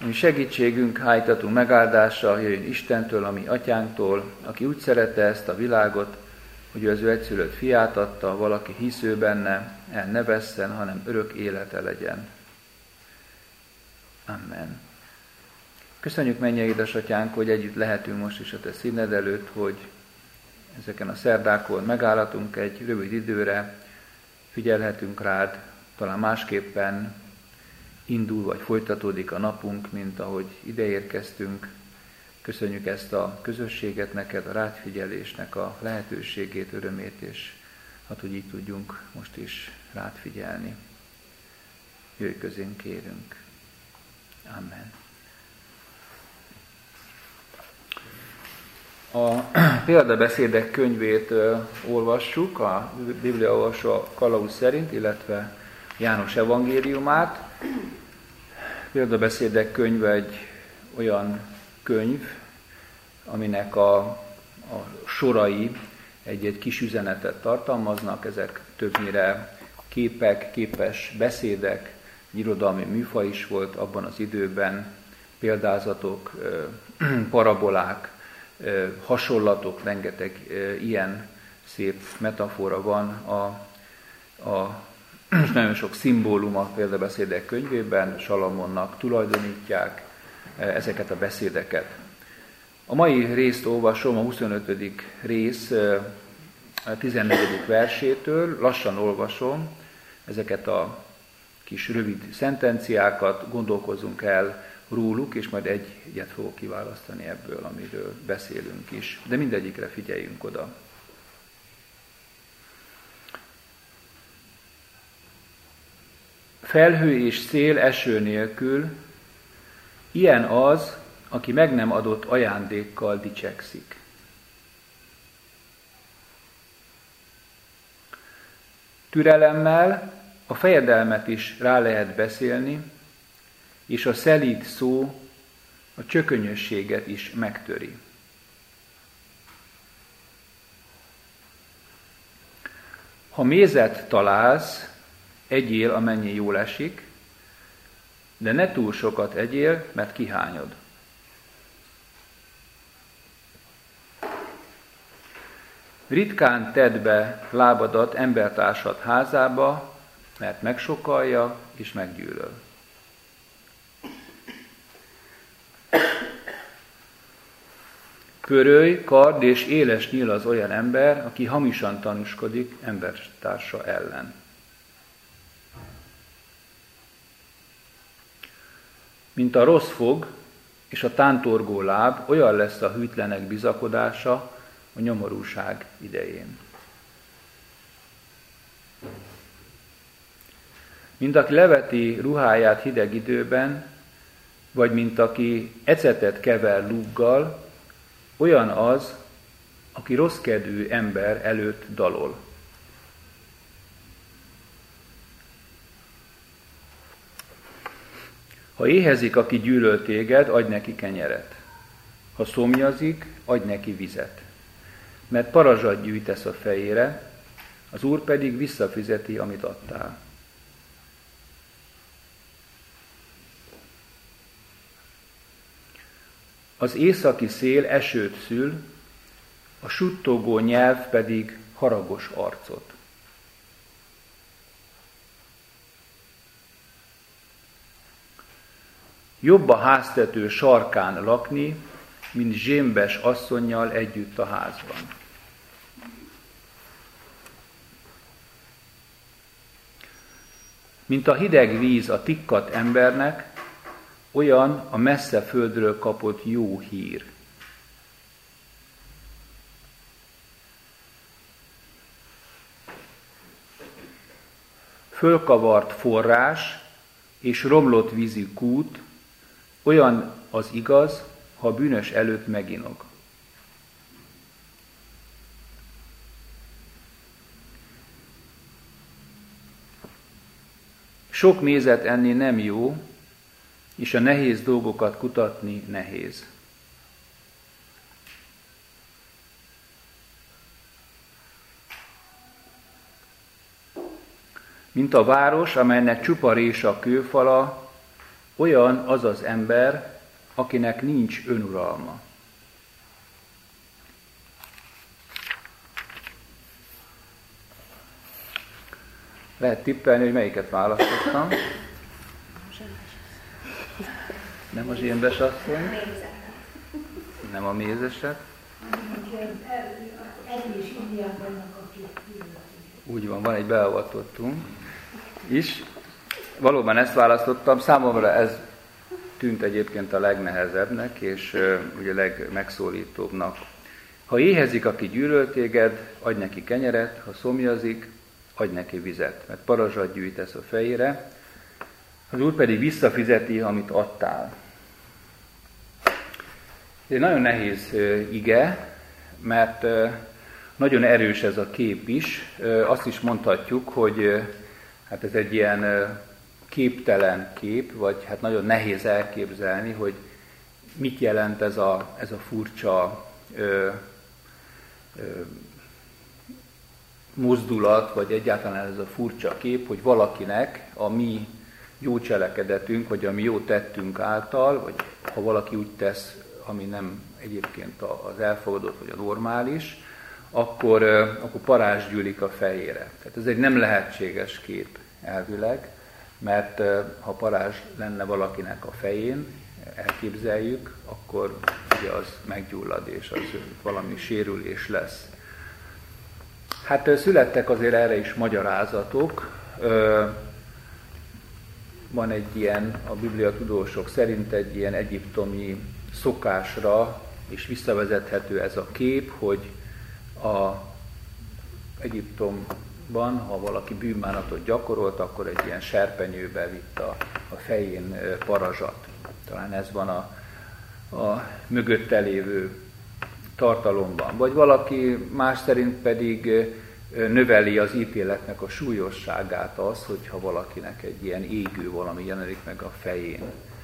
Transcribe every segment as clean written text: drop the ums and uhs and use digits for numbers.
ami segítségünk, hájtatunk, megáldása jöjjön Istentől, a mi atyánktól, aki úgy szerette ezt a világot, hogy ő az ő egyszülött fiát adta, valaki hisző benne, el ne vesszen, hanem örök élete legyen. Amen. Köszönjük, mennyei édesatyánk, hogy együtt lehetünk most is a te színed előtt, hogy ezeken a szerdákon megállhatunk egy rövid időre, figyelhetünk rád, talán másképpen indul vagy folytatódik a napunk, mint ahogy ideérkeztünk. Köszönjük ezt a közösséget neked, a rád figyelésnek a lehetőségét, örömét, és hát, hogy így tudjunk most is rád figyelni. Jöjj közénk, kérünk. Amen. A példabeszédek könyvét olvassuk, a Biblia olvasó kalauz szerint, illetve János evangéliumát. Példabeszédek könyve egy olyan könyv, aminek a sorai egy kis üzenetet tartalmaznak, ezek többnyire képek, képes beszédek, irodalmi műfaj is volt abban az időben, példázatok, parabolák, hasonlatok, rengeteg ilyen szép metafora van, és nagyon sok szimbólum a példabeszédek könyvében, Salamonnak tulajdonítják ezeket a beszédeket. A mai részt olvasom, a 25. rész 14. versétől, lassan olvasom ezeket a kis rövid szentenciákat, gondolkozzunk el róluk, és majd egyet fogok kiválasztani ebből, amiről beszélünk is. De mindegyikre figyeljünk oda. Felhő és szél eső nélkül, ilyen az, aki meg nem adott ajándékkal dicsekszik. Türelemmel a fejedelmet is rá lehet beszélni, és a szelíd szó a csökönyösséget is megtöri. Ha mézet találsz, egyél, amennyi jól esik, de ne túl sokat egyél, mert kihányod. Ritkán tedd be lábadat embertársad házába, mert megsokalja és meggyűlöl. Pörölj, kard és éles nyíl az olyan ember, aki hamisan tanúskodik embertársa ellen. Mint a rossz fog és a tántorgó láb, olyan lesz a hűtlenek bizakodása a nyomorúság idején. Mint aki leveti ruháját hideg időben, vagy mint aki ecetet kever lúggal, olyan az, aki rosszkedvű ember előtt dalol. Ha éhezik, aki gyűlöl téged, adj neki kenyeret. Ha szomjazik, adj neki vizet. Mert parazsat gyűjtesz a fejére, az Úr pedig visszafizeti, amit adtál. Az északi szél esőt szül, a suttogó nyelv pedig haragos arcot. Jobb a háztető sarkán lakni, mint zsémbes asszonnyal együtt a házban. Mint a hideg víz a tikkadt embernek, olyan a messze földről kapott jó hír. Fölkavart forrás és romlott vízű kút, olyan az igaz, ha a bűnös előtt meginog. Sok mézet enni nem jó, és a nehéz dolgokat kutatni nehéz. Mint a város, amelynek csupa rés a kőfala, olyan az az ember, akinek nincs önuralma. Lehet tippelni, hogy melyiket választottam. Nem a zsémbes asszony. Nem a mézeset. Úgy van egy beavatottunk is. Valóban ezt választottam. Számomra ez tűnt egyébként a legnehezebbnek, és ugye legmegszólítóbbnak. Ha éhezik, aki gyűlöl téged, adj neki kenyeret, ha szomjazik, adj neki vizet, mert parazsat gyűjtesz a fejére, az Úr pedig visszafizeti, amit adtál. Ez egy nagyon nehéz ige, mert nagyon erős ez a kép is. Azt is mondhatjuk, hogy hát ez egy ilyen képtelen kép, vagy hát nagyon nehéz elképzelni, hogy mit jelent ez a furcsa mozdulat, vagy egyáltalán ez a furcsa kép, hogy valakinek a mi jó cselekedetünk, vagy a mi jó tettünk által, vagy ha valaki úgy tesz, ami nem egyébként az elfogadott, vagy a normális, akkor parázs gyűlik a fejére. Tehát ez egy nem lehetséges kép elvileg, mert ha parázs lenne valakinek a fején, elképzeljük, akkor ugye az meggyullad, és az valami sérülés lesz. Hát születtek azért erre is magyarázatok. Van egy ilyen, a bibliatudósok szerint egy ilyen egyiptomi szokásra is visszavezethető ez a kép, hogy Egyiptomban, ha valaki bűnbánatot gyakorolt, akkor egy ilyen serpenyőbe vitt a fején parazsat. Talán ez van a mögötte lévő tartalomban. Vagy valaki más szerint pedig növeli az ítéletnek a súlyosságát az, hogyha valakinek egy ilyen égő valami jelenik meg a fején.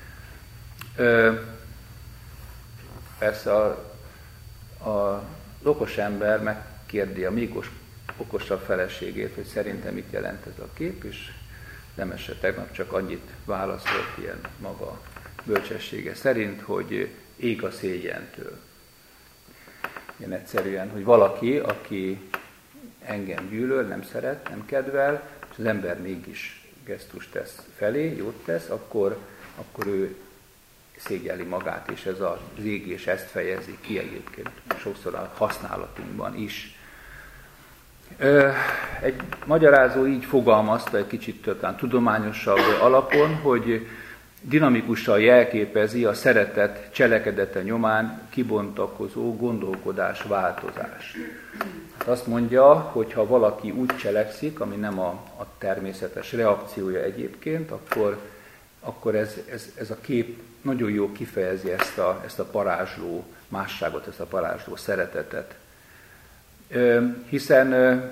Persze az okos ember megkérdi a még okosabb feleségét, hogy szerintem mit jelent ez a kép, és Nemese tegnap csak annyit válaszolt ilyen maga bölcsessége szerint, hogy ég a szégyentől. Ilyen egyszerűen, hogy valaki, aki engem gyűlöl, nem szeret, nem kedvel, és az ember mégis gesztust tesz felé, jót tesz, akkor ő szégyelli magát, és ez az égés ezt fejezi ki egyébként sokszor a használatunkban is. Egy magyarázó így fogalmazta egy kicsit talán tudományosabb alapon, hogy dinamikusan jelképezi a szeretet cselekedete nyomán kibontakozó gondolkodás változás. Hát azt mondja, hogy ha valaki úgy cselekszik, ami nem a természetes reakciója egyébként, akkor ez a kép nagyon jól kifejezi ezt a parázsló másságot, ezt a parázsló szeretetet. Hiszen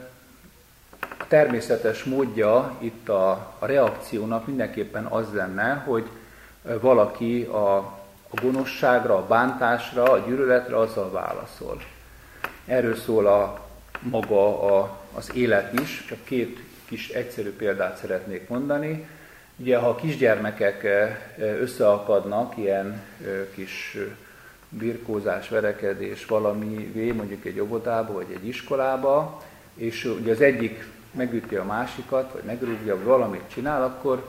a természetes módja itt a reakciónak mindenképpen az lenne, hogy valaki a gonoszságra, a bántásra, a gyűlöletre azzal válaszol. Erről szól maga az élet is, csak két kis egyszerű példát szeretnék mondani. Ugye, ha a kisgyermekek összeakadnak, ilyen kis birkózás, verekedés valamivé, mondjuk egy óvodába vagy egy iskolába, és ugye az egyik megüti a másikat, vagy megrúgja, vagy valamit csinál, akkor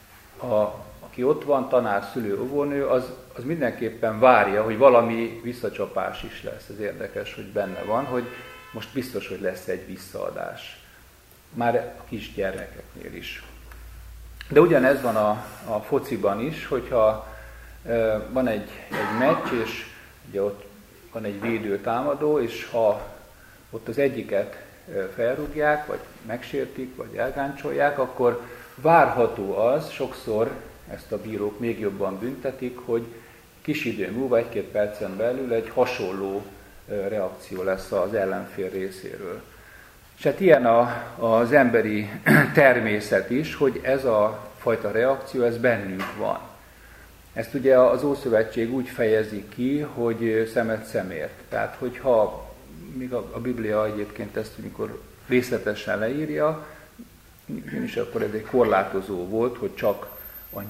aki ott van, tanár, szülő, óvónő, az mindenképpen várja, hogy valami visszacsapás is lesz. Ez érdekes, hogy benne van, hogy most biztos, hogy lesz egy visszaadás. Már a kisgyermekeknél is. De ugyanez van a fociban is, hogyha van egy meccs, és ugye ott van egy védő támadó, és ha ott az egyiket felrúgják, vagy megsértik, vagy elgáncsolják, akkor várható az, sokszor ezt a bírók még jobban büntetik, hogy kis idő múlva, 1-2 percen belül egy hasonló reakció lesz az ellenfél részéről. És hát ilyen az emberi természet is, hogy ez a fajta reakció, ez bennünk van. Ezt ugye az Ószövetség úgy fejezi ki, hogy szemet szemért. Tehát, hogyha még a Biblia egyébként ezt, amikor részletesen leírja, és akkor ez egy korlátozó volt, hogy csak annyit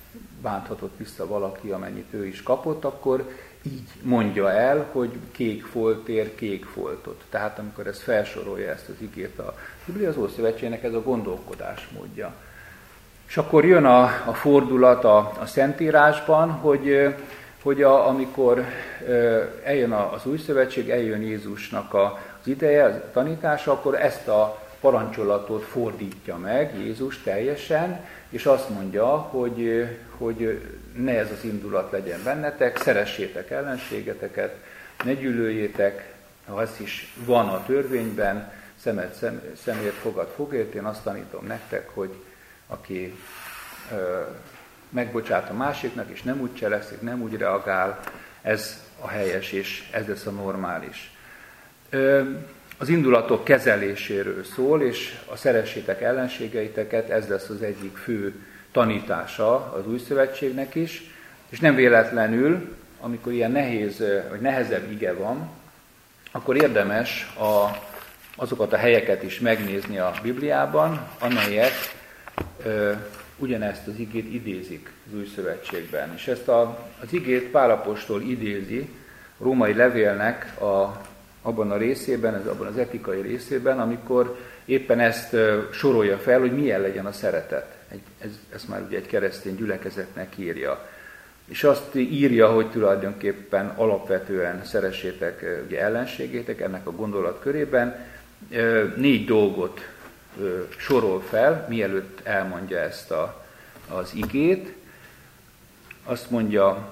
bánthatott vissza valaki, amennyit ő is kapott, akkor így mondja el, hogy kék folt ér kék foltot. Tehát amikor ez felsorolja ezt az igét a Biblia, az Ószövetségnek ez a gondolkodásmódja. És akkor jön a fordulat a Szentírásban, hogy amikor eljön az Új Szövetség, eljön Jézusnak az ideje, a tanítása, akkor ezt a parancsolatot fordítja meg Jézus teljesen, és azt mondja, hogy ne ez az indulat legyen bennetek, szeressétek ellenségeteket, ne gyűlöljétek, ha ez is van a törvényben, szemért, fogad fogért, én azt tanítom nektek, hogy aki megbocsát a másiknak, és nem úgy cselekszik, nem úgy reagál, ez a helyes, és ez lesz a normális. Az indulatok kezeléséről szól, és a szeressétek ellenségeiteket, ez lesz az egyik fő tanítása az Új Szövetségnek is, és nem véletlenül, amikor ilyen nehéz, vagy nehezebb ige van, akkor érdemes azokat a helyeket is megnézni a Bibliában, amelyek ugyanezt az igét idézik az Új Szövetségben. És ezt az igét Pál apostol idézi római levélnek abban a részében, abban az etikai részében, amikor éppen ezt sorolja fel, hogy milyen legyen a szeretet. Ez már ugye egy keresztény gyülekezetnek írja. És azt írja, hogy tulajdonképpen alapvetően szeressétek ugye ellenségétek ennek a gondolat körében. 4 dolgot sorol fel, mielőtt elmondja ezt az igét. Azt mondja,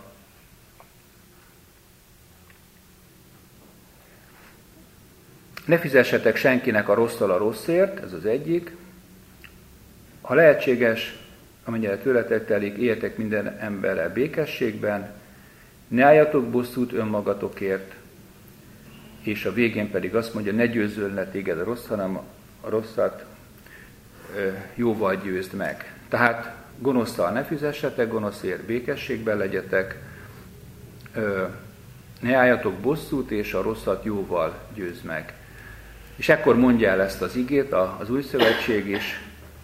ne fizessetek senkinek a rosszal a rosszért, ez az egyik. Ha lehetséges, amennyire tőletek telik, éljetek minden emberrel békességben, ne álljatok bosszút önmagatokért, és a végén pedig azt mondja, ne győzzön le téged a rossz, hanem a rosszat jóval győzd meg. Tehát gonoszszal ne fizessetek, gonoszért békességben legyetek, ne álljatok bosszút, és a rosszat jóval győzd meg. És ekkor mondja el ezt az igét az Új Szövetség is,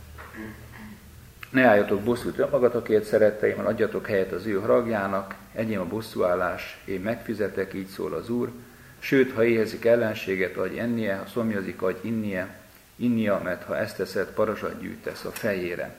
ne álljatok bosszút önmagatokért, szeretteim, adjatok helyet az ő haragjának, enyém a bosszúállás, én megfizetek, így szól az Úr. Sőt, ha éhezik ellenséget, adj ennie, ha szomjazik, adj innia, mert ha ezt teszed, parazsat gyűjtesz a fejére.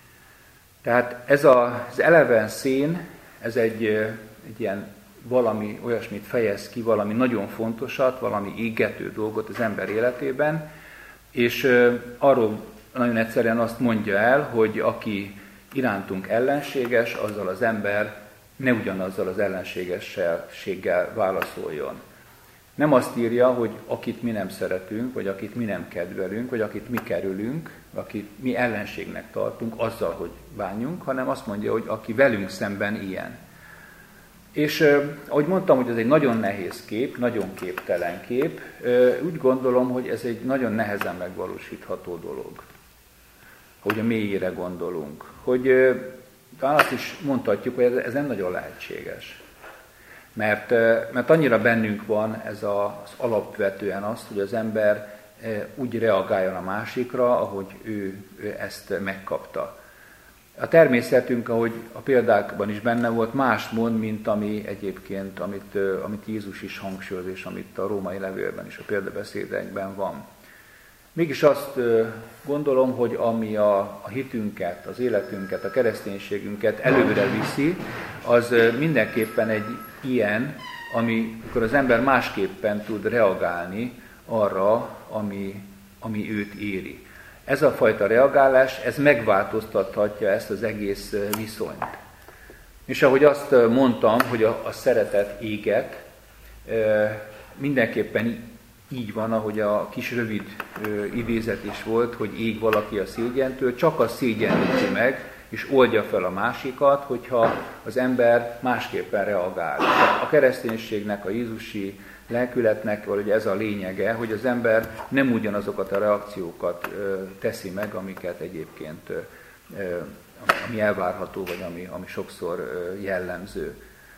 Tehát ez az eleven szén, ez egy ilyen valami olyasmit fejez ki, valami nagyon fontosat, valami égető dolgot az ember életében, és arról nagyon egyszerűen azt mondja el, hogy aki irántunk ellenséges, azzal az ember ne ugyanazzal az ellenségességgel válaszoljon. Nem azt írja, hogy akit mi nem szeretünk, vagy akit mi nem kedvelünk, vagy akit mi kerülünk, akit mi ellenségnek tartunk, azzal, hogy bánjunk, hanem azt mondja, hogy aki velünk szemben ilyen. És ahogy mondtam, hogy ez egy nagyon nehéz kép, nagyon képtelen kép, úgy gondolom, hogy ez egy nagyon nehezen megvalósítható dolog. Hogy a mélyére gondolunk. Hogy talán azt is mondhatjuk, hogy ez nem nagyon lehetséges. Mert annyira bennünk van ez az alapvetően azt, hogy az ember úgy reagáljon a másikra, ahogy ő ezt megkapta. A természetünk, ahogy a példákban is benne volt, más mond, mint ami egyébként, amit Jézus is hangsúlyoz, és amit a római levélben és a példabeszédekben van. Mégis azt gondolom, hogy ami a hitünket, az életünket, a kereszténységünket előre viszi, az mindenképpen egy ilyen, amikor az ember másképpen tud reagálni arra, ami őt éri. Ez a fajta reagálás, ez megváltoztathatja ezt az egész viszonyt. És ahogy azt mondtam, hogy a szeretet éget, mindenképpen így van, ahogy a kis rövid idézet is volt, hogy ég valaki a szégyentől, csak a szégyenlíti meg, és oldja fel a másikat, hogyha az ember másképpen reagál. A kereszténységnek, a jézusi lelkületnek valahogy ez a lényege, hogy az ember nem ugyanazokat a reakciókat teszi meg, amiket egyébként ami elvárható, vagy ami sokszor jellemző.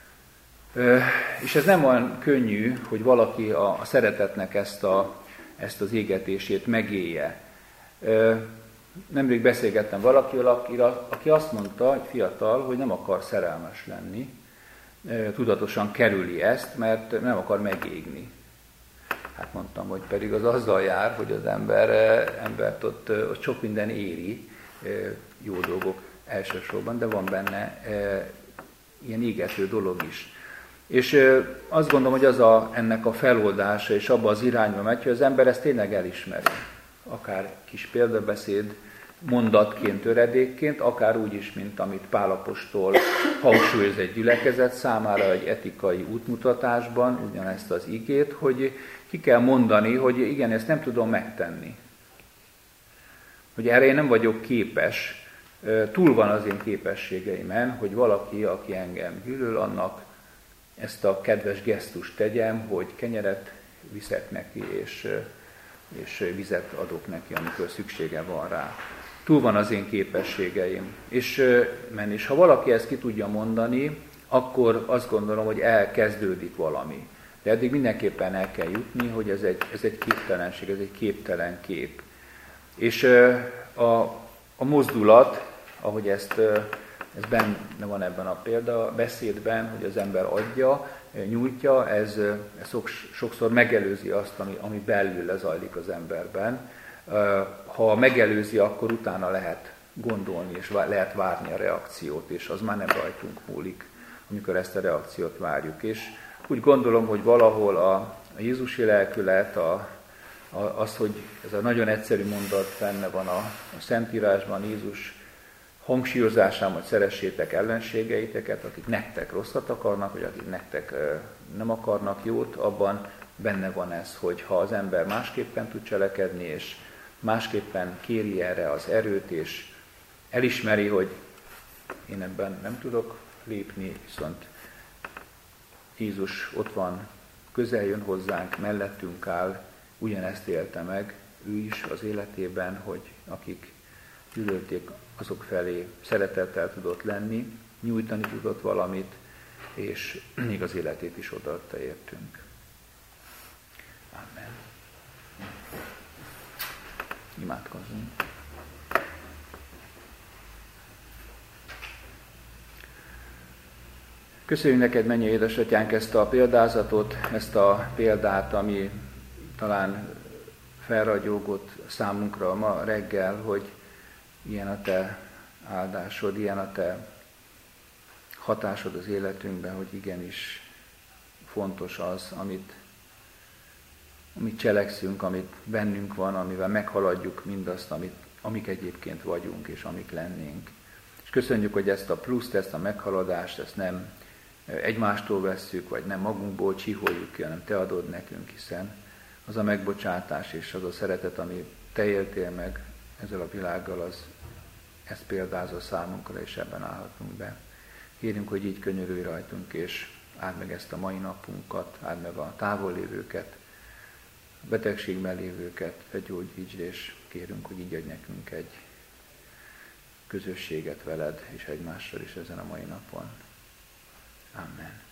És ez nem olyan könnyű, hogy valaki a szeretetnek ezt az égetését megélje. Nemrég beszélgettem valakivel, aki azt mondta, egy fiatal, hogy nem akar szerelmes lenni, tudatosan kerüli ezt, mert nem akar megégni. Hát mondtam, hogy pedig az azzal jár, hogy az embert ott sok minden éri, jó dolgok elsősorban, de van benne ilyen égető dolog is. És azt gondolom, hogy ennek a feloldása és abba az irányba megy, hogy az ember ezt tényleg elismeri. Akár kis példabeszéd, mondatként, töredékként, akár úgy is, mint amit Pál apostol hangsúlyoz egy gyülekezet számára egy etikai útmutatásban, ugyanezt az igét, hogy ki kell mondani, hogy igen, ezt nem tudom megtenni. Hogy erre én nem vagyok képes, túl van az én képességeimen, hogy valaki, aki engem gyűlöl, annak ezt a kedves gesztust tegyem, hogy kenyeret viszek neki, és vizet adok neki, amikor szüksége van rá. Túl van az én képességeim. És ha valaki ezt ki tudja mondani, akkor azt gondolom, hogy elkezdődik valami. De eddig mindenképpen el kell jutni, hogy ez egy képtelenség, ez egy képtelen kép. És a mozdulat, ahogy ez benne van ebben a példabeszédben, hogy az ember adja, nyújtja, ez sokszor megelőzi azt, ami belül lezajlik az emberben. Ha megelőzi, akkor utána lehet gondolni, és lehet várni a reakciót, és az már nem rajtunk múlik, amikor ezt a reakciót várjuk. És úgy gondolom, hogy valahol a Jézusi lelkület, az, hogy ez a nagyon egyszerű mondat benne van a Szentírásban, Jézus hangsúlyozásában, hogy szeressétek ellenségeiteket, akik nektek rosszat akarnak, vagy akik nektek nem akarnak jót, abban benne van ez, hogy ha az ember másképpen tud cselekedni, és másképpen kéri erre az erőt, és elismeri, hogy én ebben nem tudok lépni, viszont Jézus ott van, közel jön hozzánk, mellettünk áll, ugyanezt élte meg ő is az életében, hogy akik gyűlölték, azok felé szeretettel tudott lenni, nyújtani tudott valamit, és még az életét is odaadta értünk. Amen. Imádkozzunk. Köszönjük neked, mennyei édesatyánk, ezt a példázatot, ezt a példát, ami talán felragyogott számunkra ma reggel, hogy ilyen a te áldásod, ilyen a te hatásod az életünkben, hogy igenis fontos az, amit cselekszünk, amit bennünk van, amivel meghaladjuk mindazt, amik egyébként vagyunk, és amik lennénk. És köszönjük, hogy ezt a pluszt, ezt a meghaladást, ezt nem egymástól vesszük, vagy nem magunkból csiholjuk ki, hanem te adod nekünk, hiszen az a megbocsátás és az a szeretet, ami te éltél meg ezzel a világgal, ezt példázza számunkra, és ebben állhatunk be. Kérünk, hogy így könyörülj rajtunk, és áld meg ezt a mai napunkat, áld meg a távol lévőket, a betegségben lévőket, gyógyítsd, és kérünk, hogy így adj nekünk egy közösséget veled, és egymással is ezen a mai napon. Amen.